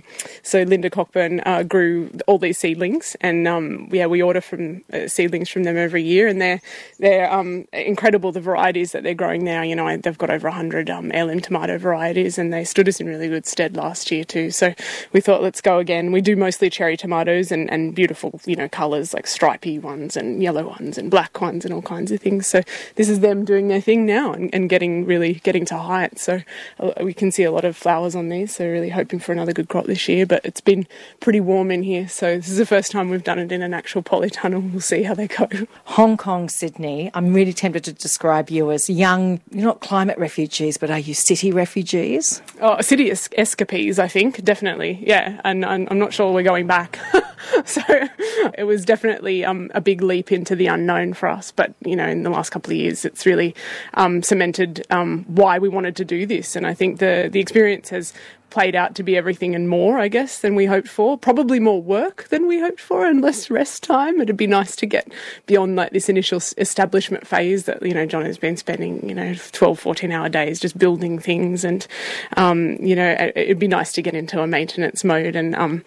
So Linda Cockburn grew all these seedlings, and we order from seedlings from them every year, and they're incredible, the varieties that they're growing now. You know, they've got over 100 heirloom tomato varieties, and they stood us in really good stead last year too. So we thought, let's go again. We do mostly cherry tomatoes and beautiful, you know, colours like stripy ones and yellow ones and black ones and all kinds of things. So this is them doing their thing now. And getting to height. So we can see a lot of flowers on these, so really hoping for another good crop this year. But it's been pretty warm in here, so this is the first time we've done it in an actual polytunnel. We'll see how they go. Hong Kong, Sydney. I'm really tempted to describe you as young, you're not climate refugees, but are you city refugees? Oh, city escapees, I think, definitely, yeah. And I'm not sure we're going back. So it was definitely a big leap into the unknown for us. But, you know, in the last couple of years, it's really cemented why we wanted to do this. And I think the experience has played out to be everything and more, I guess, than we hoped for. Probably more work than we hoped for and less rest time. It'd be nice to get beyond like this initial establishment phase that, you know, John has been spending, you know, 12, 14-hour days just building things. And, you know, it'd be nice to get into a maintenance mode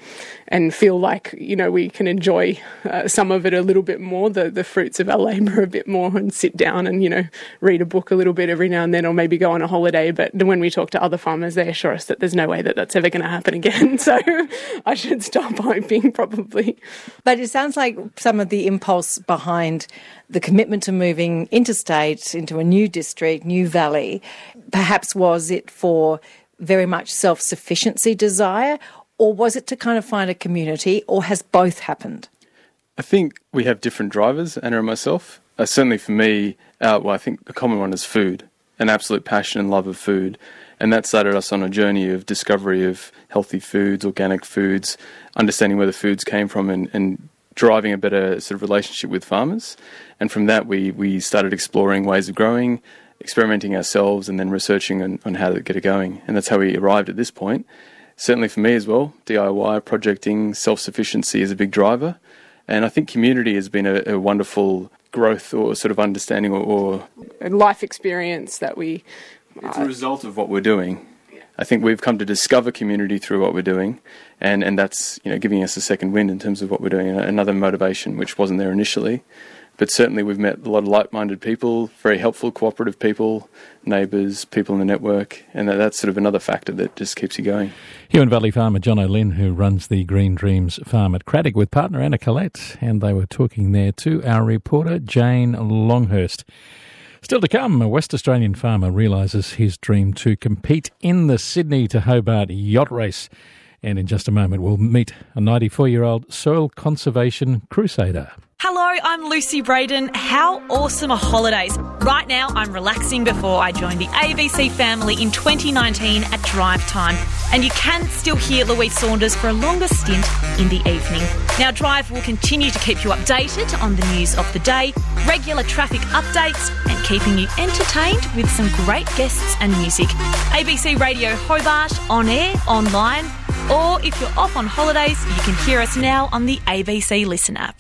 and feel like, you know, we can enjoy some of it a little bit more, the fruits of our labour a bit more, and sit down and, you know, read a book a little bit every now and then, or maybe go on a holiday. But when we talk to other farmers, they assure us that there's no way that that's ever going to happen again. So I should stop hoping, probably. But it sounds like some of the impulse behind the commitment to moving interstate into a new district, new valley, perhaps was it for very much self-sufficiency desire, or was it to kind of find a community, or has both happened? I think we have different drivers, Anna and myself. Certainly for me, I think the common one is food, an absolute passion and love of food. And that started us on a journey of discovery of healthy foods, organic foods, understanding where the foods came from, and driving a better sort of relationship with farmers. And from that, we started exploring ways of growing, experimenting ourselves, and then researching on how to get it going. And that's how we arrived at this point. Certainly for me as well, DIY, projecting, self-sufficiency is a big driver. And I think community has been a wonderful growth or sort of understanding or a life experience that we... It's a result of what we're doing. I think we've come to discover community through what we're doing, and that's, you know, giving us a second wind in terms of what we're doing, another motivation which wasn't there initially. But certainly we've met a lot of like-minded people, very helpful, cooperative people, neighbours, people in the network, and that's sort of another factor that just keeps you going. Huon Valley farmer John O'Lynn, who runs the Green Dreams farm at Craddock with partner Anna Collette, and they were talking there to our reporter Jane Longhurst. Still to come, a West Australian farmer realises his dream to compete in the Sydney to Hobart yacht race. And in just a moment, we'll meet a 94-year-old soil conservation crusader. Hello, I'm Lucy Braden. How awesome are holidays? Right now, I'm relaxing before I joined the ABC family in 2019 at Drive Time. And you can still hear Louise Saunders for a longer stint in the evening. Now, Drive will continue to keep you updated on the news of the day, regular traffic updates, and keeping you entertained with some great guests and music. ABC Radio Hobart, on air, online, or if you're off on holidays, you can hear us now on the ABC Listen app.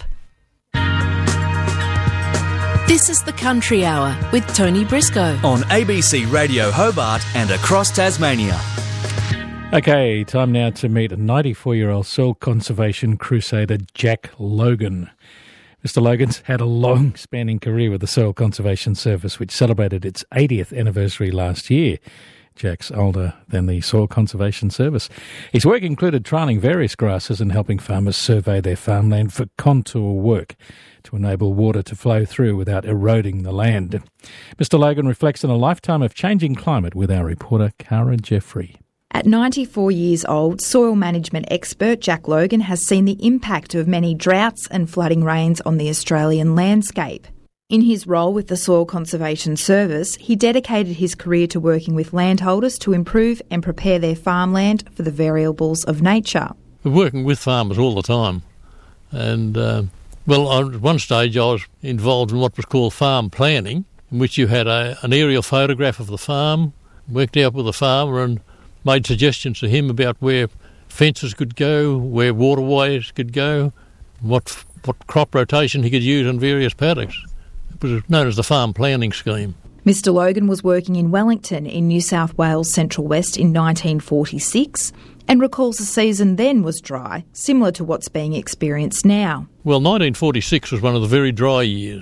This is the Country Hour with Tony Briscoe on ABC Radio Hobart and across Tasmania. Okay, time now to meet a 94-year-old soil conservation crusader, Jack Logan. Mr. Logan's had a long-spanning career with the Soil Conservation Service, which celebrated its 80th anniversary last year. Jack's older than the Soil Conservation Service. His work included trialling various grasses and helping farmers survey their farmland for contour work to enable water to flow through without eroding the land. Mr. Logan reflects on a lifetime of changing climate with our reporter, Cara Jeffrey. At 94 years old, soil management expert Jack Logan has seen the impact of many droughts and flooding rains on the Australian landscape. In his role with the Soil Conservation Service, he dedicated his career to working with landholders to improve and prepare their farmland for the variables of nature. We're working with farmers all the time. And, at one stage I was involved in what was called farm planning, in which you had an aerial photograph of the farm, worked out with the farmer and made suggestions to him about where fences could go, where waterways could go, what crop rotation he could use on various paddocks. It was known as the farm planning scheme. Mr Logan was working in Wellington in New South Wales Central West in 1946 and recalls the season then was dry, similar to what's being experienced now. Well, 1946 was one of the very dry years.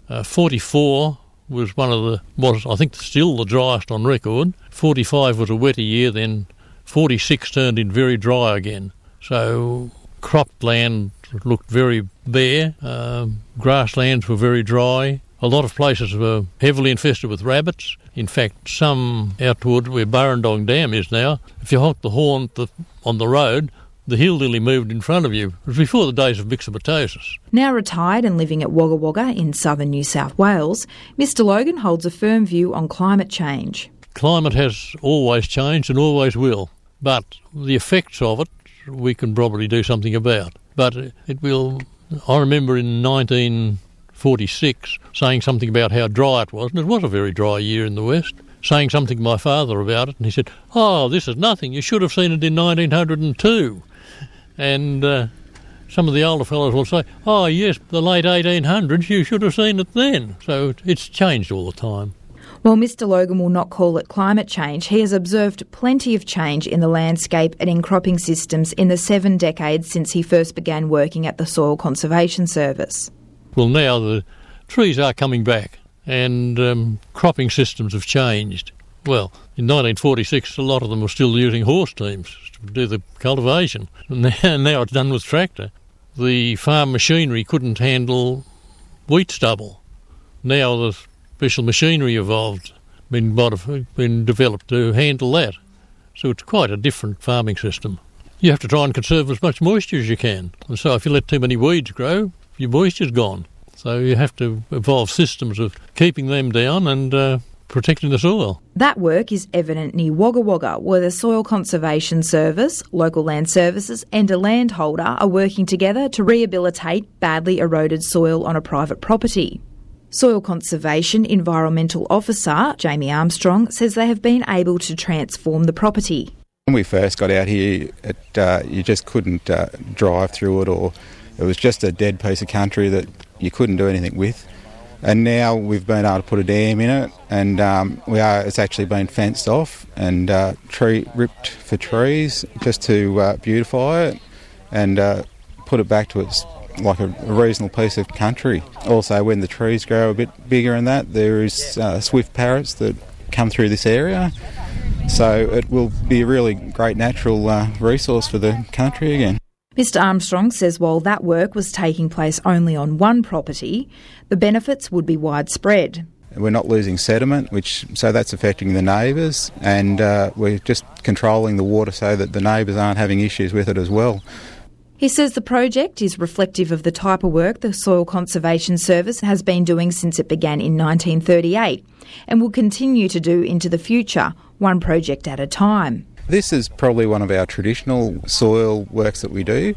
44 was I think still the driest on record. 45 was a wetter year, then 46 turned in very dry again. So cropped land looked very bare, grasslands were very dry. A lot of places were heavily infested with rabbits. In fact, some out toward where Burrendong Dam is now, if you honk the horn on the road, the hillbilly moved in front of you. It was before the days of myxomatosis. Now retired and living at Wagga Wagga in southern New South Wales, Mr Logan holds a firm view on climate change. Climate has always changed and always will, but the effects of it we can probably do something about. But it will... I remember in 1946 saying something about how dry it was, and it was a very dry year in the West, saying something to my father about it, and he said, "Oh, this is nothing, you should have seen it in 1902. And some of the older fellows will say, "Oh yes, the late 1800s, you should have seen it then." So it's changed all the time. While Mr Logan will not call it climate change, he has observed plenty of change in the landscape and in cropping systems in the 7 decades since he first began working at the Soil Conservation Service. Well, now the trees are coming back and cropping systems have changed. Well, in 1946, a lot of them were still using horse teams to do the cultivation, and now it's done with tractor. The farm machinery couldn't handle wheat stubble. Now the special machinery evolved, been developed to handle that. So it's quite a different farming system. You have to try and conserve as much moisture as you can. And so if you let too many weeds grow, your moisture's gone. So you have to evolve systems of keeping them down and protecting the soil. That work is evident near Wagga Wagga, where the Soil Conservation Service, local land services and a landholder are working together to rehabilitate badly eroded soil on a private property. Soil Conservation Environmental Officer Jamie Armstrong says they have been able to transform the property. When we first got out here, you just couldn't drive through it, or it was just a dead piece of country that you couldn't do anything with. And now we've been able to put a dam in it, and it's actually been fenced off and ripped for trees just to beautify it and put it back to its like a reasonable piece of country. Also, when the trees grow a bit bigger and that, there is swift parrots that come through this area. So it will be a really great natural resource for the country again. Mr Armstrong says while that work was taking place only on one property, the benefits would be widespread. We're not losing sediment, so that's affecting the neighbours, and we're just controlling the water so that the neighbours aren't having issues with it as well. He says the project is reflective of the type of work the Soil Conservation Service has been doing since it began in 1938 and will continue to do into the future, one project at a time. This is probably one of our traditional soil works that we do.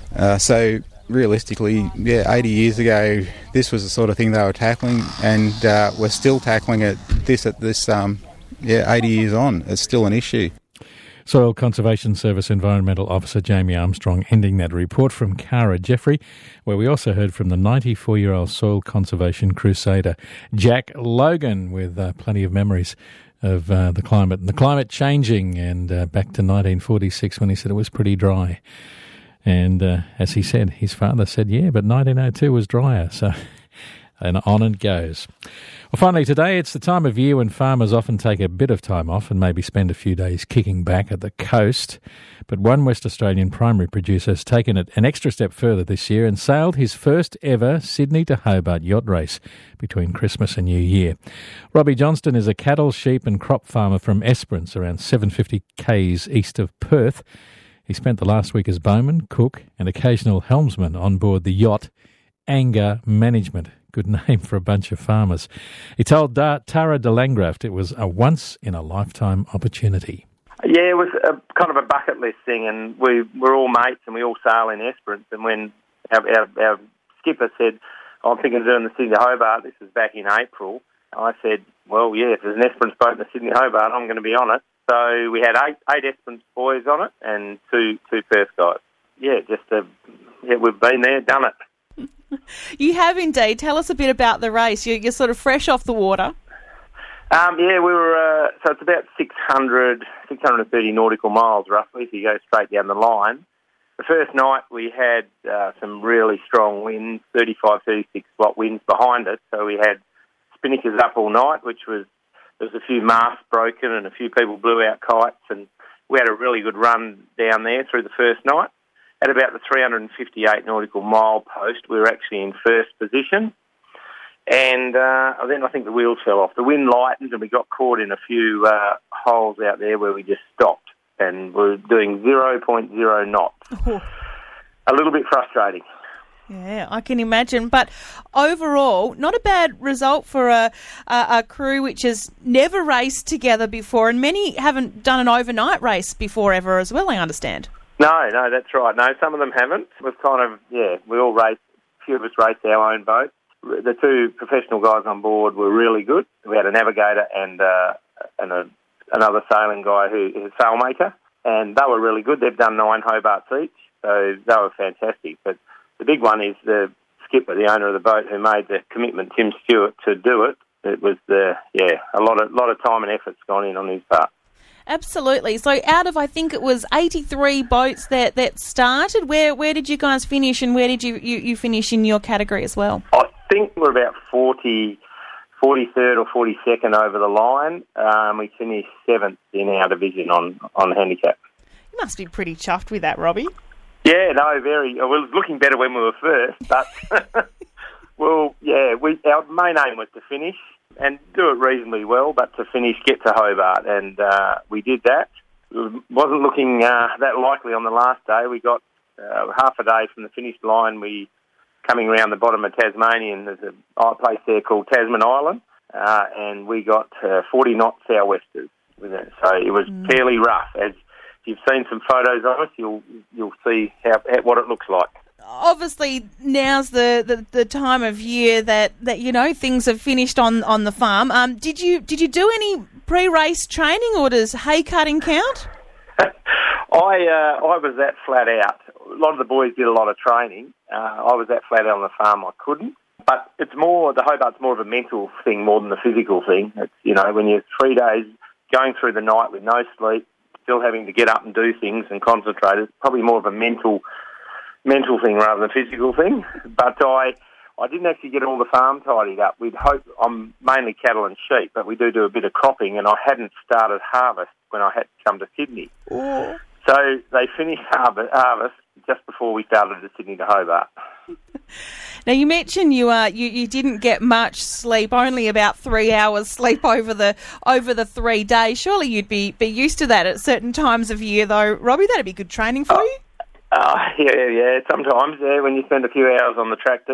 So realistically, 80 years ago, this was the sort of thing they were tackling, and we're still tackling it. This 80 years on, it's still an issue. Soil Conservation Service Environmental Officer Jamie Armstrong ending that report from Cara Jeffrey, where we also heard from the 94-year-old soil conservation crusader Jack Logan, with plenty of memories of the climate and the climate changing, and back to 1946 when he said it was pretty dry. And as he said, his father said, yeah, but 1902 was drier, so... and on it goes. Well, finally today, it's the time of year when farmers often take a bit of time off and maybe spend a few days kicking back at the coast. But one West Australian primary producer has taken it an extra step further this year and sailed his first ever Sydney to Hobart yacht race between Christmas and New Year. Robbie Johnston is a cattle, sheep and crop farmer from Esperance, around 750 k's east of Perth. He spent the last week as bowman, cook and occasional helmsman on board the yacht Anger Management. Good name for a bunch of farmers. He told Tara de Langraft it was a once-in-a-lifetime opportunity. Yeah, it was kind of a bucket list thing, and we're all mates and we all sail in Esperance. And when our skipper said, I'm thinking of doing the Sydney Hobart, this was back in April, I said, well, yeah, if there's an Esperance boat in the Sydney Hobart, I'm going to be on it. So we had eight Esperance boys on it and two Perth guys. Yeah, we've been there, done it. You have indeed. Tell us a bit about the race. You're sort of fresh off the water. We were, so it's about 630 nautical miles roughly if you go straight down the line. The first night we had some really strong winds, 35, 36 watt winds behind it. So we had spinnakers up all night, there was a few masts broken and a few people blew out kites, and we had a really good run down there through the first night. At about the 358 nautical mile post, we were actually in first position. And then I think the wheels fell off. The wind lightened and we got caught in a few holes out there where we just stopped. And we were doing 0.0 knots. Oh. A little bit frustrating. Yeah, I can imagine. But overall, not a bad result for a crew which has never raced together before, and many haven't done an overnight race before ever as well, I understand. No, that's right. No, some of them haven't. We've we all raced, a few of us raced our own boats. The two professional guys on board were really good. We had a navigator and another sailing guy who is a sailmaker, and they were really good. They've done 9 Hobarts each, so they were fantastic. But the big one is the skipper, the owner of the boat, who made the commitment, Tim Stewart, to do it. It was a lot of time and effort's gone in on his part. Absolutely. So out of, I think it was 83 boats that started, where did you guys finish, and where did you finish in your category as well? I think we're about 43rd or 42nd over the line. We finished 7th in our division on handicap. You must be pretty chuffed with that, Robbie. Yeah, no, very. Well, it was looking better when we were first, but our main aim was to finish and do it reasonably well, but to finish, get to Hobart, and we did that. It wasn't looking that likely on the last day. We got half a day from the finish line. We coming around the bottom of Tasmania, and there's a place there called Tasman Island, and we got 40 knot sou'westers with it. So it was fairly rough. As you've seen some photos of us, you'll see what it looks like. Obviously, now's the time of year that things have finished on the farm. Did you do any pre-race training, or does hay cutting count? I was that flat out. A lot of the boys did a lot of training. I was that flat out on the farm I couldn't. But it's more, the Hobart's more of a mental thing more than the physical thing. It's, when you're 3 days going through the night with no sleep, still having to get up and do things and concentrate, it's probably more of a mental thing rather than a physical thing. But I didn't actually get all the farm tidied up. I'm mainly cattle and sheep, but we do a bit of cropping, and I hadn't started harvest when I had to come to Sydney. Ooh. So they finished harvest just before we started to Sydney to Hobart. Now, you mentioned you didn't get much sleep, only about 3 hours sleep over the 3 days. Surely you'd be used to that at certain times of year, though, Robbie. That'd be good training for you. Yeah. Sometimes, when you spend a few hours on the tractor,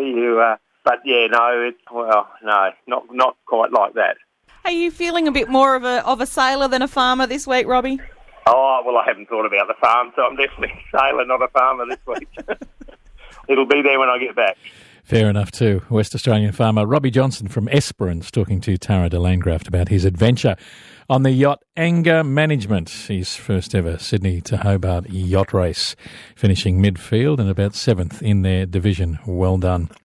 not quite like that. Are you feeling a bit more of a sailor than a farmer this week, Robbie? Oh, well, I haven't thought about the farm, so I'm definitely a sailor, not a farmer this week. It'll be there when I get back. Fair enough too. West Australian farmer Robbie Johnson from Esperance talking to Tara de Landgraft about his adventure on the yacht Anger Management, his first ever Sydney to Hobart yacht race, finishing midfield and about 7th in their division. Well done.